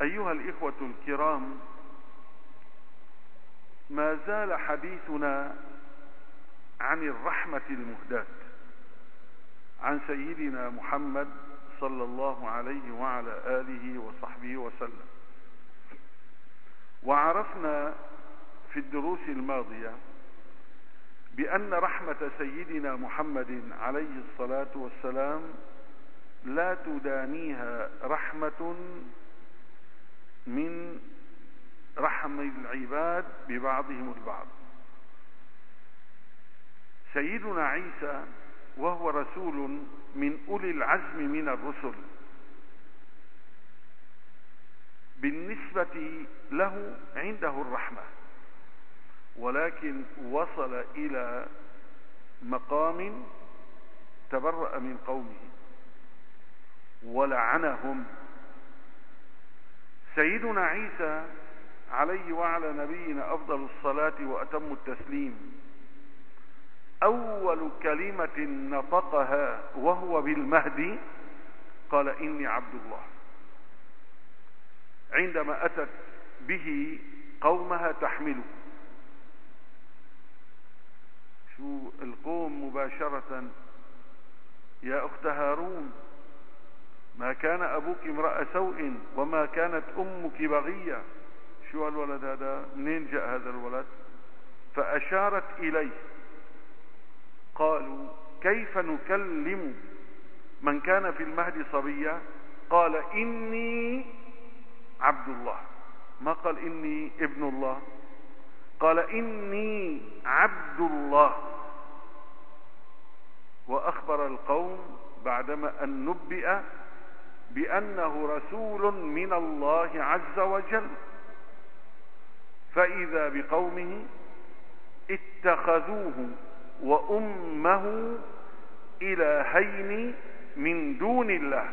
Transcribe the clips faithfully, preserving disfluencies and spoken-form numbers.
أيها الإخوة الكرام، ما زال حديثنا عن الرحمة المهداة، عن سيدنا محمد صلى الله عليه وعلى آله وصحبه وسلم. وعرفنا في الدروس الماضية بأن رحمة سيدنا محمد عليه الصلاة والسلام لا تدانيها رحمة من رحم العباد ببعضهم البعض. سيدنا عيسى وهو رسول من أولي العزم من الرسل، بالنسبة له عنده الرحمة، ولكن وصل إلى مقام تبرأ من قومه ولعنهم. سيدنا عيسى عليه وعلى نبينا أفضل الصلاة وأتم التسليم، أول كلمة نطقها وهو بالمهد قال إني عبد الله، عندما أتت به قومها تحمله. شو القوم مباشرة: يا أخت هارون، ما كان أبوك امرأ سوء وما كانت أمك بغية. شو الولد هذا؟ منين جاء هذا الولد؟ فأشارت إليه. قالوا كيف نكلم من كان في المهد صبيا؟ قال إني عبد الله، ما قال إني ابن الله، قال إني عبد الله. وأخبر القوم بعدما أن نبئ بأنه رسول من الله عز وجل، فإذا بقومه اتخذوه وأمه إلهين من دون الله.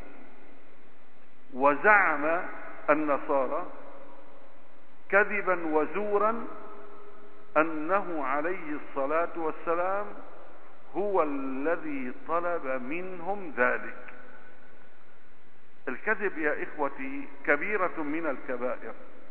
وزعم النصارى كذبا وزورا أنه عليه الصلاة والسلام هو الذي طلب منهم ذلك. الكذب يا إخوتي كبيرة من الكبائر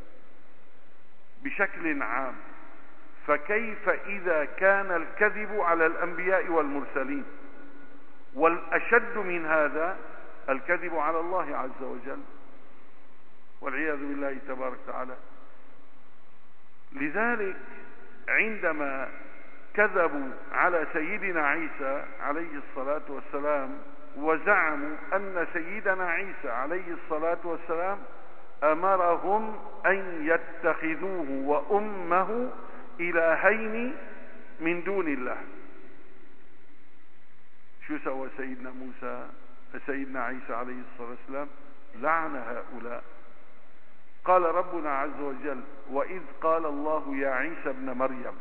بشكل عام، فكيف إذا كان الكذب على الأنبياء والمرسلين؟ والأشد من هذا الكذب على الله عز وجل، والعياذ بالله تبارك وتعالى. لذلك عندما كذبوا على سيدنا عيسى عليه الصلاة والسلام وزعموا أن سيدنا عيسى عليه الصلاة والسلام أمرهم أن يتخذوه وأمه إلهين من دون الله، شو سوى سيدنا موسى سيدنا عيسى عليه الصلاة والسلام؟ لعن هؤلاء. قال ربنا عز وجل: وإذ قال الله يا عيسى ابن مريم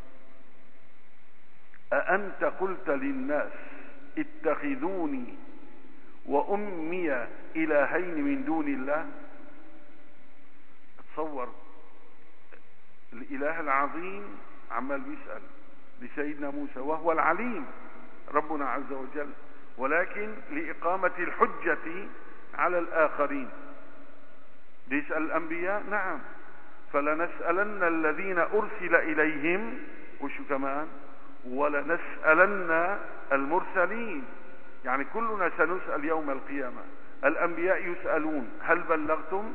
أأنت قلت للناس اتخذوني وأمي إلهين من دون الله؟ تصور الإله العظيم عمال بيسأل لسيدنا موسى وهو العليم ربنا عز وجل، ولكن لإقامة الحجة على الآخرين. بيسأل الأنبياء، نعم، فلنسألن الذين أرسل إليهم، وشو كمان؟ ولنسألن المرسلين. يعني كلنا سنسأل يوم القيامة. الأنبياء يسألون: هل بلغتم؟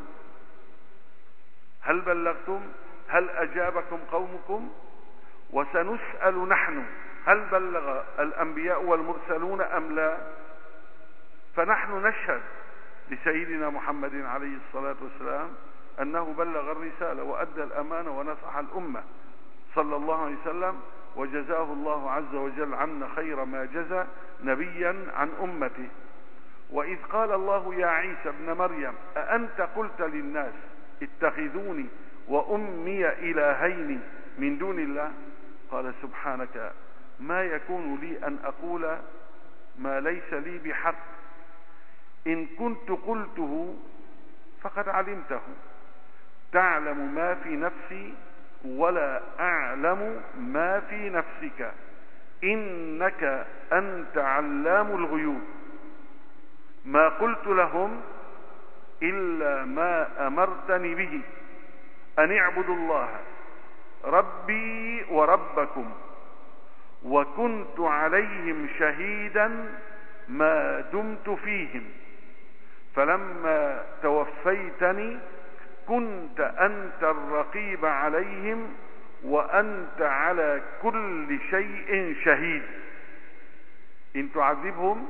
هل بلغتم؟ هل أجابكم قومكم؟ وسنسأل نحن: هل بلغ الأنبياء والمرسلون أم لا؟ فنحن نشهد لسيدنا محمد عليه الصلاة والسلام أنه بلغ الرسالة وأدى الأمانة ونصح الأمة صلى الله عليه وسلم، وجزاه الله عز وجل عنا خير ما جزى نبيا عن أمته. وإذ قال الله يا عيسى ابن مريم أأنت قلت للناس اتخذوني وأمي إلهين من دون الله؟ قال سبحانك ما يكون لي أن أقول ما ليس لي بحق، إن كنت قلته فقد علمته، تعلم ما في نفسي ولا أعلم ما في نفسك، إنك أنت علام الغيوب. ما قلت لهم إلا ما أمرتني به أن اعبدوا الله ربي وربكم وكنت عليهم شهيدا ما دمت فيهم فلما توفيتني كنت أنت الرقيب عليهم وأنت على كل شيء شهيد إن تعذبهم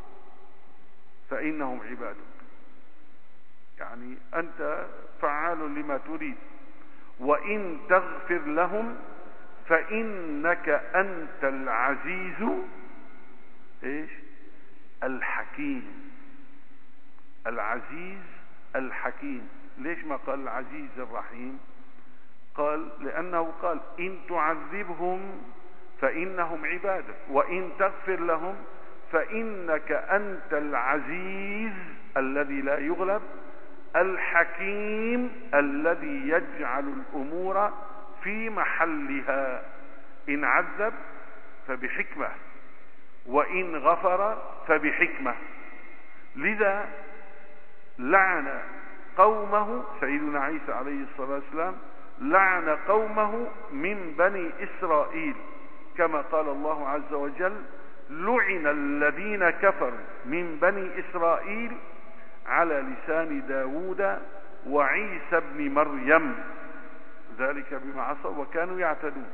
فإنهم عبادك، يعني أنت فعال لما تريد، وإن تغفر لهم فإنك أنت العزيز إيش الحكيم. العزيز الحكيم. ليش ما قال العزيز الرحيم؟ قال لأنه قال إن تعذبهم فإنهم عبادك وإن تغفر لهم فإنك أنت العزيز الذي لا يغلب الحكيم الذي يجعل الأمور في محلها. إن عذب فبحكمة وإن غفر فبحكمة. لذا لعن قومه سيدنا عيسى عليه الصلاة والسلام، لعن قومه من بني إسرائيل كما قال الله عز وجل لعن الذين كفروا من بني إسرائيل على لسان داود وعيسى ابن مريم ذلك بما عصوا وكانوا يعتدون.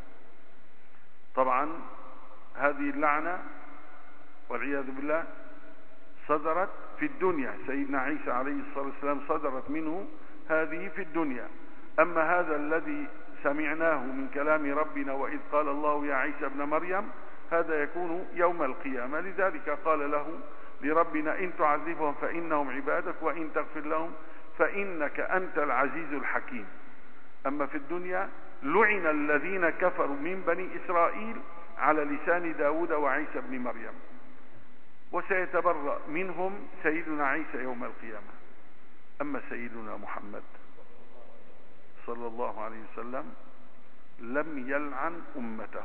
طبعا هذه اللعنة والعياذ بالله صدرت في الدنيا، سيدنا عيسى عليه الصلاة والسلام صدرت منه هذه في الدنيا. أما هذا الذي سمعناه من كلام ربنا وإذ قال الله يا عيسى ابن مريم هذا يكون يوم القيامة. لذلك قال له لربنا إن تعذبهم فإنهم عبادك وإن تغفر لهم فإنك أنت العزيز الحكيم. أما في الدنيا لعن الذين كفروا من بني إسرائيل على لسان داود وعيسى بن مريم، وسيتبرأ منهم سيدنا عيسى يوم القيامة. أما سيدنا محمد صلى الله عليه وسلم لم يلعن أمته،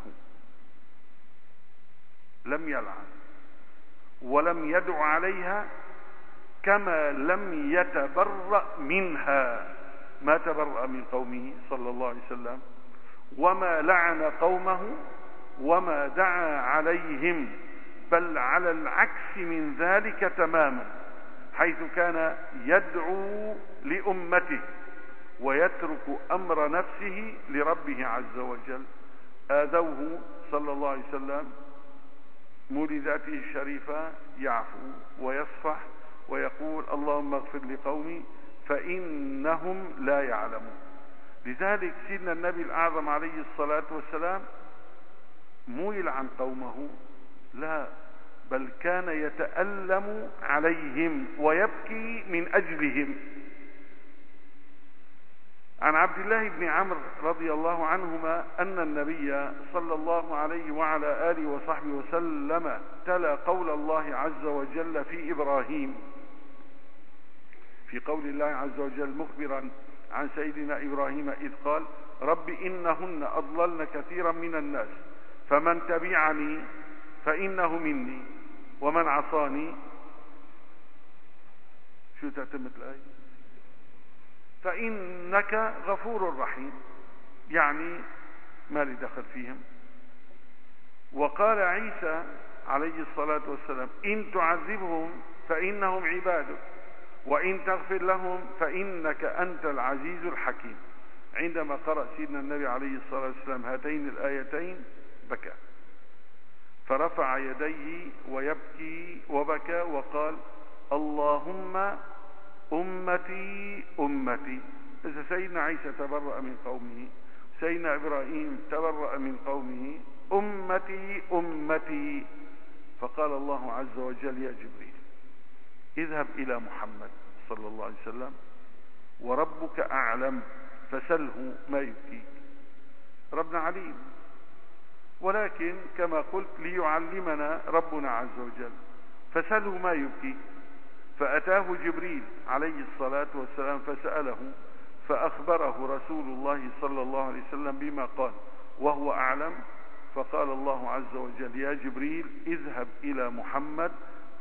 لم يلعن ولم يدع عليها، كما لم يتبرأ منها، ما تبرأ من قومه صلى الله عليه وسلم وما لعن قومه وما دعا عليهم، بل على العكس من ذلك تماما، حيث كان يدعو لأمته ويترك أمر نفسه لربه عز وجل. آذوه صلى الله عليه وسلم مولداته الشريفة يعفو ويصفح ويقول اللهم اغفر لقومي فإنهم لا يعلمون. لذلك سيدنا النبي الأعظم عليه الصلاة والسلام مو يلعن قومه، لا، بل كان يتألم عليهم ويبكي من أجلهم. عن عبد الله بن عمرو رضي الله عنهما أن النبي صلى الله عليه وعلى آله وصحبه وسلم تلا قول الله عز وجل في إبراهيم، في قول الله عز وجل مخبرا عن سيدنا إبراهيم إذ قال رب إنهن أضللن كثيرا من الناس فمن تبعني فإنه مني ومن عصاني شو تعتمد الآية فإنك غفور رحيم، يعني ما لي دخل فيهم. وقال عيسى عليه الصلاة والسلام إن تعذبهم فإنهم عبادك وإن تغفر لهم فإنك أنت العزيز الحكيم. عندما قرأ سيدنا النبي عليه الصلاة والسلام هاتين الآيتين بكى، فرفع يديه ويبكي وبكى وقال اللهم أمتي أمتي. إذا سيدنا عيسى تبرأ من قومه، سيدنا إبراهيم تبرأ من قومه، أمتي أمتي. فقال الله عز وجل يا جبريل اذهب إلى محمد صلى الله عليه وسلم وربك أعلم فسله ما يبكيك. ربنا عليم، ولكن كما قلت ليعلمنا ربنا عز وجل، فسله ما يبكيك. فأتاه جبريل عليه الصلاة والسلام فسأله فأخبره رسول الله صلى الله عليه وسلم بما قال وهو أعلم. فقال الله عز وجل يا جبريل اذهب إلى محمد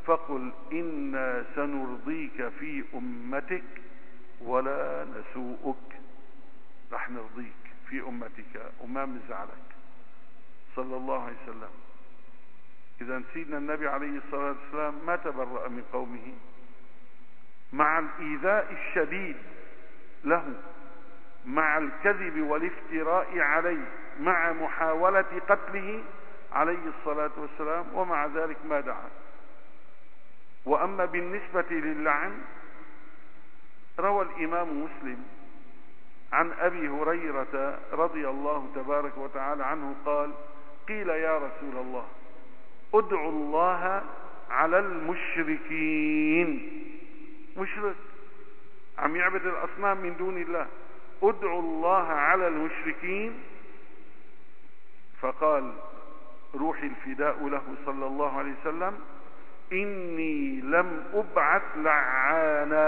فقل إنا سنرضيك في أمتك ولا نسوءك. رح نرضيك في أمتك وما منزعلك صلى الله عليه وسلم. إذا سيدنا النبي عليه الصلاة والسلام ما تبرأ من قومه مع الإيذاء الشديد له، مع الكذب والافتراء عليه، مع محاولة قتله عليه الصلاة والسلام، ومع ذلك ما دعا. وأما بالنسبة للعن، روى الإمام مسلم عن أبي هريرة رضي الله تبارك وتعالى عنه قال: قيل يا رسول الله ادعوا الله على المشركين. مشرك عم يعبد الأصنام من دون الله، ادعوا الله على المشركين. فقال روحي الفداء له صلى الله عليه وسلم: إني لم أبعث لعانا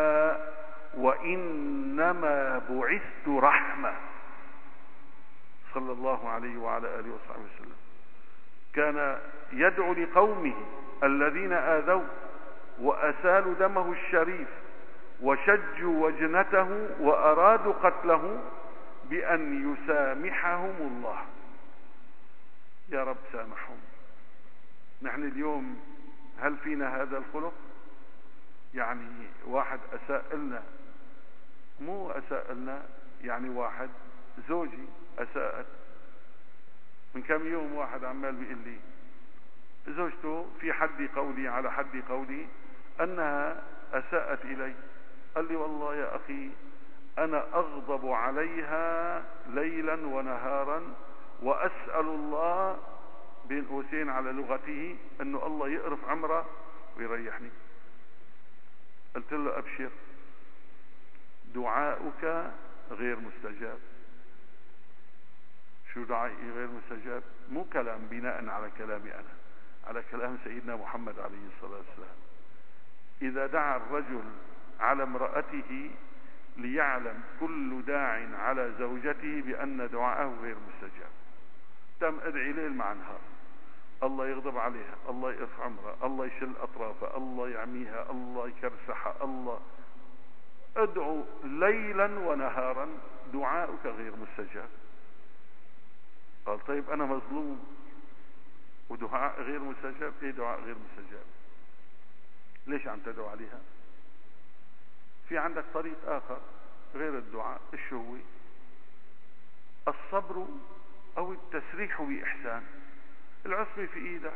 وإنما بعثت رحمة، صلى الله عليه وعلى آله وصحبه وسلم. كان يدعو لقومه الذين آذوه وأسالوا دمه الشريف وشجوا وجنته وأرادوا قتله بأن يسامحهم الله. يا رب سامحهم. نحن اليوم هل فينا هذا الخلق؟ يعني واحد أساء لنا، مو أساء لنا، يعني واحد زوجي أساءت. من كم يوم واحد عمال بيقول لي زوجته في حد قولي على حد قولي أنها أساءت إلي. قال لي والله يا أخي أنا أغضب عليها ليلا ونهارا وأسأل الله بين قوسين على لغته أنه الله يقرف عمره ويريحني. قلت له أبشر، دعاؤك غير مستجاب. شو دعائي غير مستجاب؟ مو كلام بناء على كلامي أنا، على كلام سيدنا محمد عليه الصلاة والسلام. إذا دعا الرجل على امرأته ليعلم كل داع على زوجته بأن دعاءه غير مستجاب. تم أدعي ليل مع نهار، الله يغضب عليها، الله يرفع عمرها، الله يشل أطرافها، الله يعميها، الله يكرسحها، الله أدعو ليلا ونهارا دعاؤك غير مستجاب. قال طيب أنا مظلوم ودعاء غير مستجاب؟ إيه دعاء غير مستجاب؟ ليش عم تدعو عليها؟ في عندك طريق آخر غير الدعاء. إيش هو؟ الصبر أو التسريح بإحسان. العصمة في إيدك،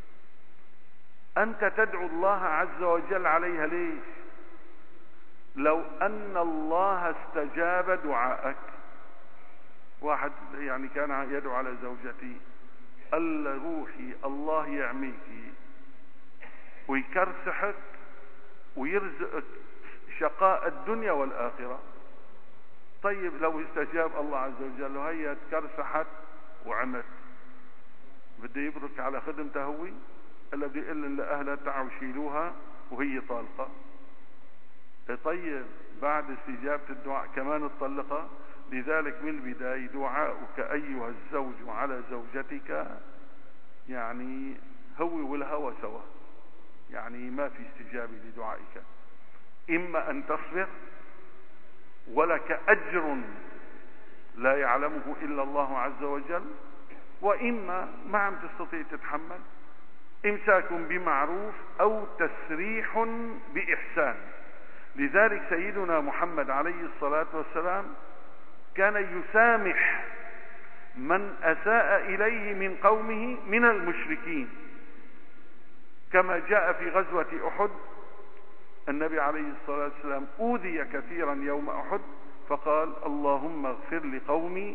أنت تدعو الله عز وجل عليها. ليش؟ لو أن الله استجاب دعاءك. واحد يعني كان يدعو على زوجتي، قال روحي الله يعميكي ويكرسحك ويرزقك شقاء الدنيا والآخرة. طيب لو استجاب الله عز وجل وهي تكرسحت وعمت، بده يبرك على خدمته هو؟ الا بده يقول لأهلها تعالوا شيلوها وهي طالقة. طيب بعد استجابة الدعاء كمان تطلقها. لذلك من البداية دعاؤك أيها الزوج على زوجتك يعني هو والهوى سوا، يعني ما في استجابة لدعائك. إما أن تصبر ولك أجر لا يعلمه إلا الله عز وجل، وإما ما عم تستطيع تتحمل، إمساك بمعروف أو تسريح بإحسان. لذلك سيدنا محمد عليه الصلاة والسلام كان يسامح من أساء إليه من قومه من المشركين، كما جاء في غزوة أحد. النبي عليه الصلاة والسلام أوذي كثيرا يوم أحد، فقال اللهم اغفر لقومي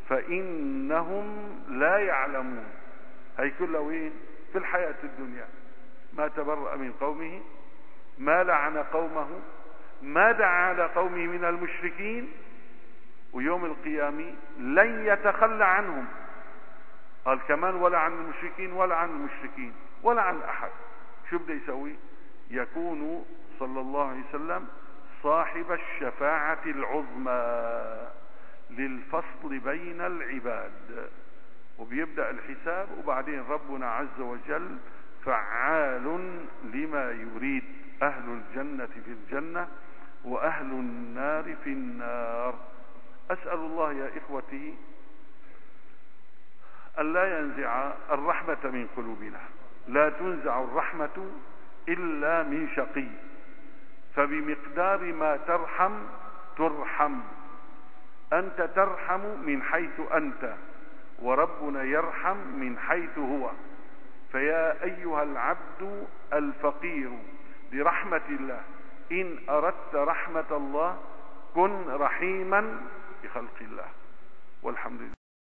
فإنهم لا يعلمون. هي كلها وين؟ في الحياة الدنيا. ما تبرأ من قومه، ما لعن قومه، ما دعا على قومه من المشركين، ويوم القيامة لن يتخلى عنهم. قال كمان ولا عن المشركين ولا عن المشركين ولا عن أحد. شو بده يسوي؟ يكون صلى الله عليه وسلم صاحب الشفاعة العظمى للفصل بين العباد، وبيبدأ الحساب، وبعدين ربنا عز وجل فعال لما يريد. أهل الجنة في الجنة وأهل النار في النار. أسأل الله يا إخوتي أن لا ينزع الرحمة من قلوبنا. لا تنزع الرحمة إلا من شقي، فبمقدار ما ترحم ترحم. أنت ترحم من حيث أنت، وربنا يرحم من حيث هو. فيا أيها العبد الفقير برحمة الله، إن أردت رحمة الله كن رحيما بخلق الله. والحمد لله.